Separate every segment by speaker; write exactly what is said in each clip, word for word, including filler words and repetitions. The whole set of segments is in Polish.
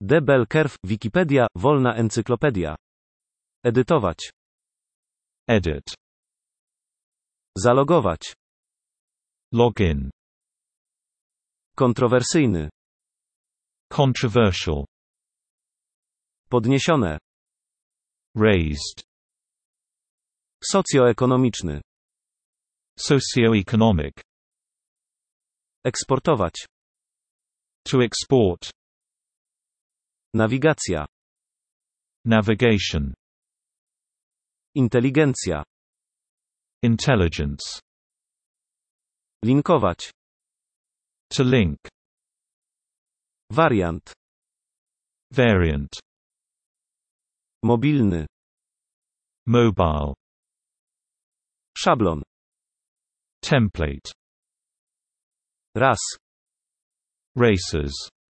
Speaker 1: D. Bell-Kerf, Wikipedia, wolna encyklopedia. Edytować.
Speaker 2: Edit.
Speaker 1: Zalogować.
Speaker 2: Login.
Speaker 1: Kontrowersyjny.
Speaker 2: Controversial.
Speaker 1: Podniesione.
Speaker 2: Raised.
Speaker 1: Socjoekonomiczny.
Speaker 2: Socioeconomic.
Speaker 1: Eksportować.
Speaker 2: To export.
Speaker 1: Nawigacja.
Speaker 2: Navigation.
Speaker 1: Inteligencja.
Speaker 2: Intelligence.
Speaker 1: Linkować.
Speaker 2: To link.
Speaker 1: Wariant.
Speaker 2: Variant.
Speaker 1: Mobilny.
Speaker 2: Mobile.
Speaker 1: Szablon.
Speaker 2: Template.
Speaker 1: Raz.
Speaker 2: Races.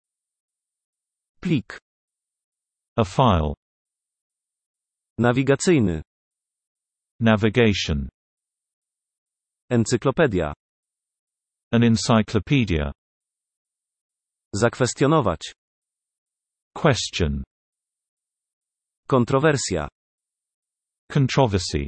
Speaker 1: Plik.
Speaker 2: A file.
Speaker 1: Nawigacyjny.
Speaker 2: Navigation.
Speaker 1: Encyklopedia.
Speaker 2: An encyclopedia.
Speaker 1: Zakwestionować.
Speaker 2: Question.
Speaker 1: Kontrowersja.
Speaker 2: Controversy.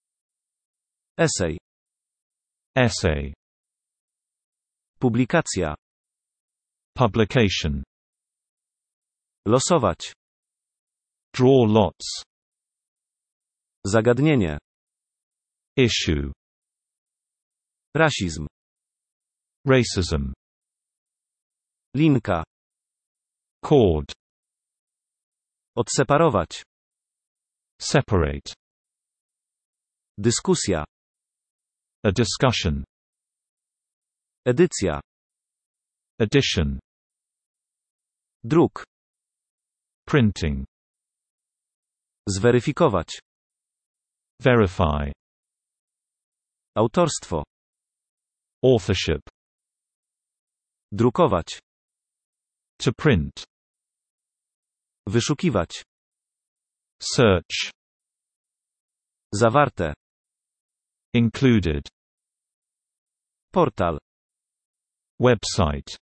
Speaker 1: Esej.
Speaker 2: Essay.
Speaker 1: Publikacja.
Speaker 2: Publication.
Speaker 1: Losować.
Speaker 2: Draw lots.
Speaker 1: Zagadnienie.
Speaker 2: Issue.
Speaker 1: Rasizm.
Speaker 2: Racism.
Speaker 1: Linka.
Speaker 2: Cord.
Speaker 1: Odseparować.
Speaker 2: Separate.
Speaker 1: Dyskusja.
Speaker 2: A discussion.
Speaker 1: Edycja.
Speaker 2: Edition.
Speaker 1: Druk.
Speaker 2: Printing.
Speaker 1: Zweryfikować.
Speaker 2: Verify.
Speaker 1: Autorstwo.
Speaker 2: Authorship.
Speaker 1: Drukować.
Speaker 2: To print.
Speaker 1: Wyszukiwać.
Speaker 2: Search.
Speaker 1: Zawarte.
Speaker 2: Included.
Speaker 1: Portal.
Speaker 2: Website.